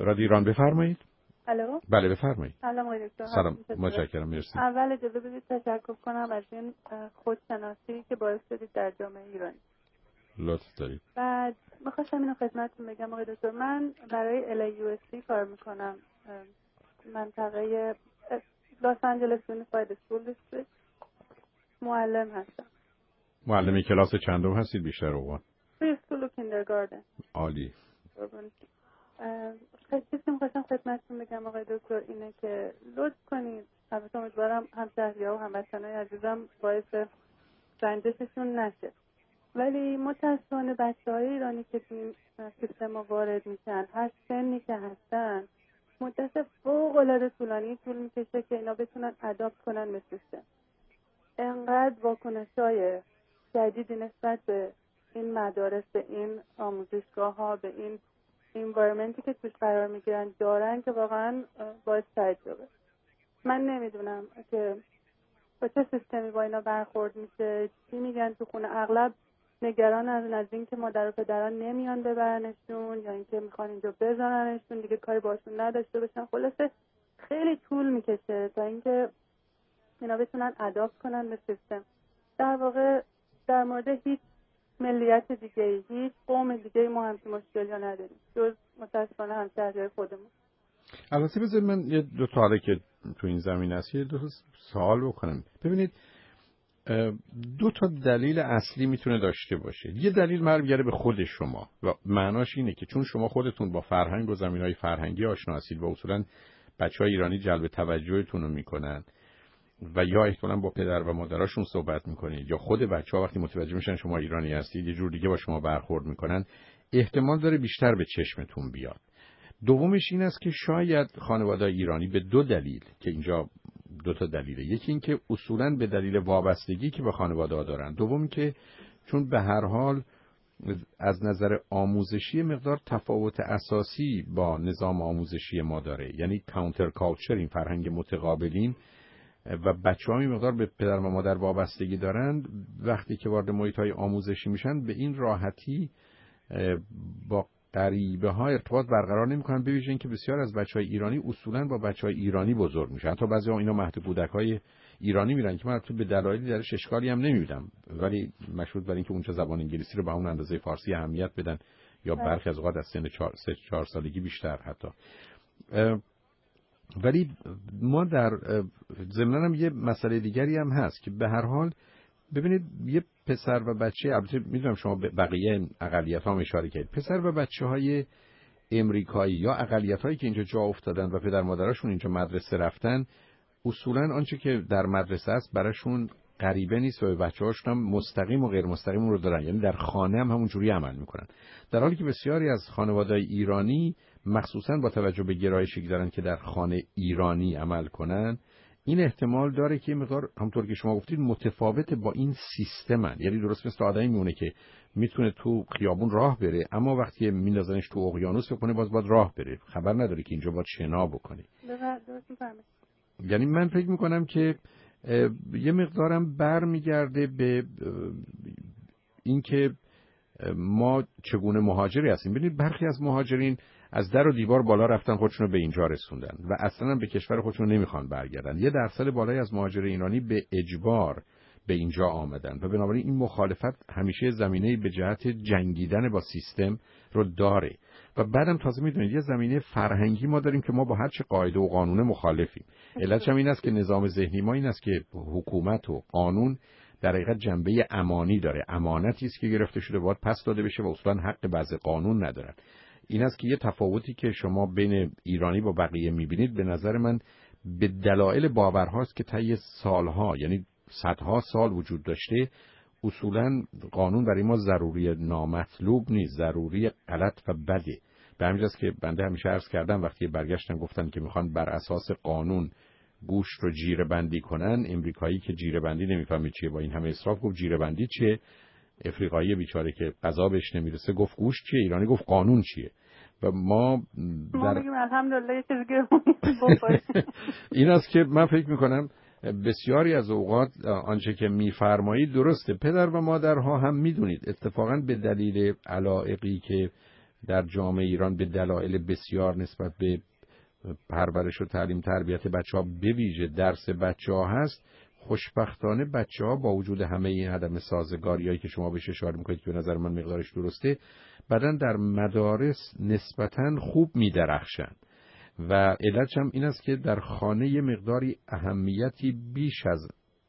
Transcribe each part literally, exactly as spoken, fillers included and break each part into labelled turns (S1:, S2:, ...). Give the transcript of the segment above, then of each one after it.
S1: رادیو ایران، بفرمایید.
S2: الو.
S1: بله بفرمایید.
S2: سلام آقای دکتر.
S1: سلام، متشکرم، مرسی.
S2: اول اجازه بدید تشکر کنم از این خودشناسی که باعث شدید در جامعه ایرانی.
S1: لطف دارید.
S2: بعد می‌خواستم اینو خدمتتون بگم آقای دکتر، من برای ال ای یو اس سی کار میکنم، منطقه لس آنجلس یونیفاید اسکول دیستریکت. معلم هستم.
S1: معلمی کلاس چندم هستید بیشتر اوقات؟
S2: پری اسکول و کیندرگاردن.
S1: عالی.
S2: چیزی که می‌خواستم خدمتتون بگم آقای دکتر اینه که لطف کنید، البته امیدوارم همشهری‌ها و هموطنای عزیزم باعث رنجششون نشه، ولی متأسفانه بچه‌های ایرانی که تو این سیستم وارد میشن، هر سنی که هستن، مدت فوق‌العاده طولانی طول میکشه که اینا بتونن اداپت کنن به سیستم. انقدر واکنش‌های شدیدی نسبت به این مدارس، به این آموزشگاه‌ها، به این انوایرمنتی که توش قرار میگیرن دارن که واقعا باعث تعجبه. من نمیدونم که با چه سیستمی با اینا برخورد میشه، چی میگن تو خونه. اغلب نگران از از این که مادر و پدران نمیان ببرنشون یا اینکه میخوان اینجا بذارنشون دیگه کاری باشون نداشته باشن. خلاصه خیلی طول میکشه تا اینکه اینا بتونن اداپت کنن به سیستم. در واقع در مورد هیچ ملیت دیگه، هیچ قوم دیگه ما هم مشکلی نداریم جز متاسفانه همشهریای خودمون.
S1: البته بذارید من یه دو تا حاله که تو این زمین هست یه دو تا سوال بکنم. ببینید دو تا دلیل اصلی میتونه داشته باشه. یه دلیل برمیگرده به خود شما و معناش اینه که چون شما خودتون با فرهنگ و زمینهای فرهنگی آشنا هستید و اصولا بچهای ایرانی جلب توجهتون رو میکنن و یا احتمالاً با پدر و مادراشون صحبت میکنید یا خود بچه‌ها وقتی متوجه میشن شما ایرانی هستید یه جور دیگه با شما برخورد میکنن، احتمال داره بیشتر به چشمتون بیاد. دومش این است که شاید خانواده ایرانی به دو دلیل که اینجا دو تا دلیله، یکی این که اصولاً به دلیل وابستگی که به خانواده ها دارن، دوم که چون به هر حال از نظر آموزشی مقدار تفاوت اساسی با نظام آموزشی ما داره، یعنی کانتر کالچر، این فرهنگ متقابلین و بچه‌ها می مقدار به پدر و مادر وابستگی دارند، وقتی که وارد محیط‌های آموزشی میشن به این راحتی با غریبه ها ارتباط برقرار نمی‌کنن، به ویژه اینکه بسیار از بچه‌های ایرانی اصولاً با بچه‌های ایرانی بزرگ میشن. حتی بعضی‌ها اینا مهد کودک‌های ایرانی میرن که من تو به دلایلی درش اشکالی هم نمی‌بینم، ولی مشروط بر اینکه اونجا زبان انگلیسی رو به اون اندازه فارسی اهمیت بدن یا برخی از اوقات از سن سه چهار سالگی بیشتر حتی. ولی ما در ضمناً هم یه مسئله دیگری هم هست که به هر حال ببینید یه پسر و بچه، البته میدونم شما به بقیه اقلیت ها هم اشاره کردید، پسر و بچه های امریکایی یا اقلیت هایی که اینجا جا افتادن و پدر مادرشون اینجا مدرسه رفتن، اصولاً آنچه که در مدرسه است براشون غریبه نیست و به بچه هاشون هم مستقیم و غیر مستقیم رو دارن، یعنی در خانه هم همون جوری عمل میکنن، در حالی که بسیاری از خانواده‌های ایرانی مخصوصاً با توجه به گرایشی که دارن که در خانه ایرانی عمل کنن، این احتمال داره که مقدار همونطور که شما گفتید متفاوت با این سیستمن. یعنی درست مثل آدمی میمونه که میتونه تو خیابون راه بره اما وقتی میندازنش تو اقیانوس بکنه باز باید راه بره، خبر نداره که اینجا باید شنا بکنه. یعنی من فکر میکنم که یه مقدارم برمیگرده به اینکه ما چگونه مهاجری هستیم. ببینید برخی از مهاجرین از در و دیوار بالا رفتن خودشون رو به اینجا رسوندن و اصلا به کشور خودشون نمیخوان برگردن. یه درصد بالایی از مهاجر ایرانی به اجبار به اینجا آمدن و بنابراین این مخالفت همیشه زمینه به جهت جنگیدن با سیستم رو داره و بعدم تازه میدونید یه زمینه فرهنگی ما داریم که ما با هر چه قاعده و قانون مخالفیم. علتش هم این است که نظام ذهنی ما این است که حکومت و قانون در حقیقت جنبه امانی داره، امانتی است که گرفته شده باید پس داده بشه و اصلا حق بعض قانون ندارن. این است که یه تفاوتی که شما بین ایرانی با بقیه میبینید به نظر من به دلایل باورهاست که طی سالها یعنی صدها سال وجود داشته. اصولا قانون برای ما ضروری نامطلوب نیست، ضروری غلط و بده. به همین جاست که بنده همیشه عرض کردم وقتی برگشتن گفتن که میخوان بر اساس قانون گوشت رو جیره بندی کنن، امریکایی که جیره بندی نمیفهمید چیه با این همه اسراف گفت جیره بندی چیه، افریقایی بیچاره که غذا بهش نمیرسه گفت گوشت چیه، ایرانی گفت قانون چیه. و ما
S2: ما میگیم الحمدلله یه چیزی که
S1: این است که من فکر میکنم بسیاری از اوقات آنچه که میفرمایید درسته. پدر و مادرها هم میدونید اتفاقا به دلیل علایقی که در جامعه ایران به دلایل بسیار نسبت به پرورش و تعلیم تربیت بچه‌ها به ویژه درس بچه‌ها هست، خوشبختانه بچه‌ها با وجود همه این عدم سازگاریایی که شما بهش اشاره می‌کنید که به نظر من مقدارش درسته، بعدن در مدارس نسبتاً خوب می‌درخشن و علتش هم این است که در خانه یه مقداری اهمیتی بیش از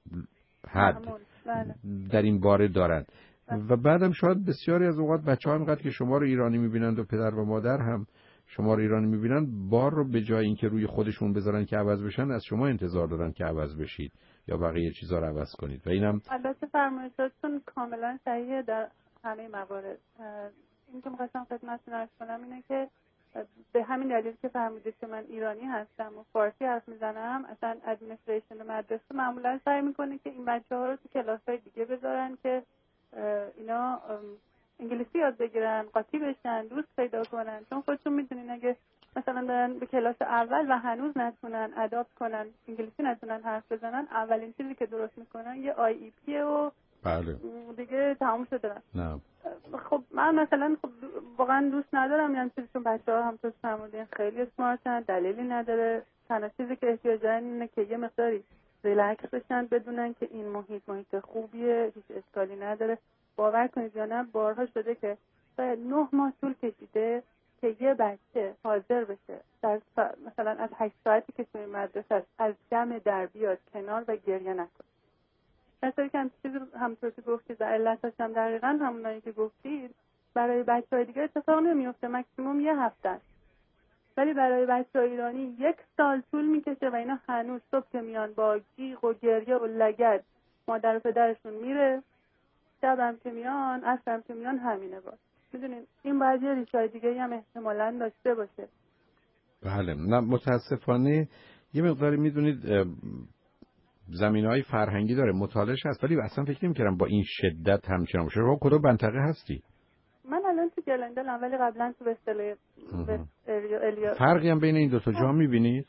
S1: حد در این باره دارند و بعدم شاید بسیاری از اوقات بچه‌ها اینقدر که شما رو ایرانی می‌بینند و پدر و مادر هم شما رو ایرانی می‌بینن، بار رو به جای اینکه روی خودشون بذارن که عوض بشن، از شما انتظار دارن که عوض بشید یا بقیه چیزا رو عوض کنید. و اینم
S2: البته فرمایشاتتون کاملا صحیحه در همه موارد. این که می‌خواستم خدمتتون عرض کنم اینه که به همین دلیل که فهمیدید که من ایرانی هستم و فارسی حرف میزنم، اصلا ادمنستریشن مدرسه معمولا سعی میکنه که این بچه‌ها رو تو کلاس‌های دیگه بذارن که اینا انگلیسی یاد بگیرن، قاطی بشن، دوست پیدا کنن. چون خودتون میدونین اگه مثلا برن به کلاس اول و هنوز نتونن اداپت کنن، انگلیسی نتونن حرف بزنن، اولین چیزی که درست میکنن یه آی ای پی و
S1: بله
S2: دیگه تموم شده.
S1: نه
S2: خب من مثلا خب واقعا دوست ندارم یعنی چون بچه‌ها هم تو فرمودین خیلی اسمارتن، دلیلی نداره. تنها چیزی که احتیاج دارن اینه که یه مقداری ریلکس بشن، بدونن که این محیط محیط خوبیه، هیچ اشکالی نداره. باور کنید یا نه بارها شده که شاید نه ماه طول کشیده که یه بچه حاضر بشه در مثلا از هشت ساعتی که توی مدرسه از جمع در بیاد کنار و گریه نکنه. مثلا که هم چیزی همطور که گفتید و علتش هم دقیقا همونایی که گفتید برای بچه‌های دیگه اتفاق نمیفته، مکسیموم یه هفته است. ولی برای بچه‌های ایرانی یک سال طول میکشه و اینا هنوز صبح که میان با جیغ و گریه و لگد مادر و پدرشون میره، شب هم که میان، عصر هم که میان همینه باز. میدونین این باید یه ریشه‌های دیگه هم احتمالاً داشته باشه.
S1: بله، نه متاسفانه یه مقداری میدونید زمینه‌های فرهنگی داره، مطالعه‌اش هست، ولی اصلا فکر نمی‌کردم با این شدت همچنان باشه. رو کدوم منطقه هستی؟
S2: من الان تو گلندلم ولی قبلا تو وستل الیا.
S1: فرقی هم بین این دو تا جا می‌بینید؟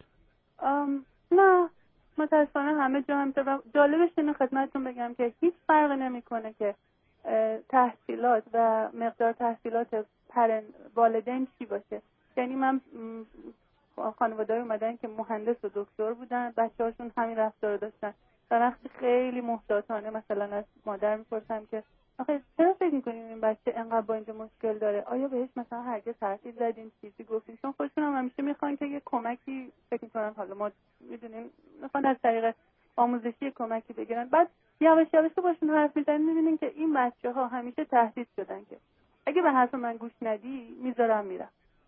S2: نه متأسفانه همه جا هم طبعا. جالبش اینه خدمتتون بگم که هیچ فرق نمی‌کنه که تحصیلات و مقدار تحصیلات پرن والدین چی باشه. یعنی من خانواده‌ای اومدن که مهندس و دکتر بودن، بچه‌هاشون همین رفتار داشتن. و وقتی خیلی محتاطانه مثلا از مادر میپرسم که آخه چرا فکر می‌کنین این بچه انقدر با اینجا مشکل داره؟ آیا بهش مثلا هرگز حرفی زدین، چیزی گفتین؟ چون خودشون هم همیشه میخوان که یه کمکی فکر می‌کنن، حالا ما میدونیم میخوان از طریق آموزشی کمکی بگیرن. بعد یواش یواش باشون حرف میزنن می‌بینین که این بچه‌ها همیشه تهدید شدن که اگه به حرف من گوش ندی میذارم میرم.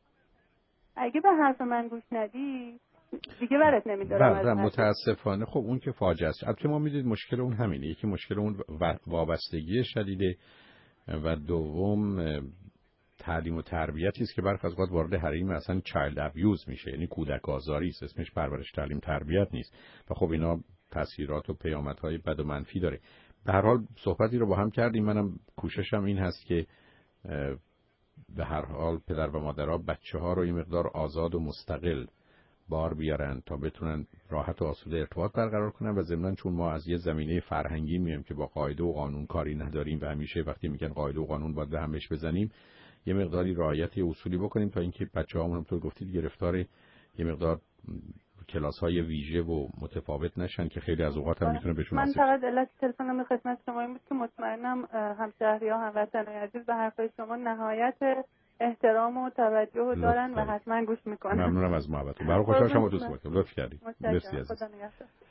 S2: اگه به حرف من گوش ندی دیگه برات نمیدارم.
S1: بله متاسفانه خب اون که فاجعه است. البته ما میدید مشکل اون همینه، یکی مشکل اون وابستگی شدیده و دوم تعلیم و تربیتی است که برخی از اوقات وارد حریم اصلا چایلد ابیوز میشه، یعنی کودک آزاری است، اسمش پرورش تعلیم تربیت نیست و خب اینا تاثیرات و پیامدهای بد و منفی داره. به هر حال صحبتی رو با هم کردیم، منم کوششم این هست که به هر حال پدر و مادرها بچه‌ها رو این مقدار آزاد و مستقل بار بیارن تا بتونن راحت و آسوده ارتباط برقرار کنن و ضمناً چون ما از یه زمینه فرهنگی میایم که با قاعده و قانون کاری نداریم و همیشه وقتی میگن قاعده و قانون باید به همش بزنیم، یه مقداری رعایت اصولی بکنیم تا اینکه بچه‌هامون همونطور گفتید گرفتار یه مقدار کلاس‌های ویژه و متفاوت نشن که خیلی از اوقات هم میتونه بهشون
S2: من
S1: آسیب.
S2: فقط علت تلفنم خدمت شما این بود که مطمئنم همشهری‌ها هموطنان عزیز به حرفای شما نهایت احترام و توجه دارن و حتما گوش میکنن.
S1: ممنونم از محبتتون. برای خوشحال شما دوست باشم. لطف کردید.
S2: مرسی. خدا نگهدار.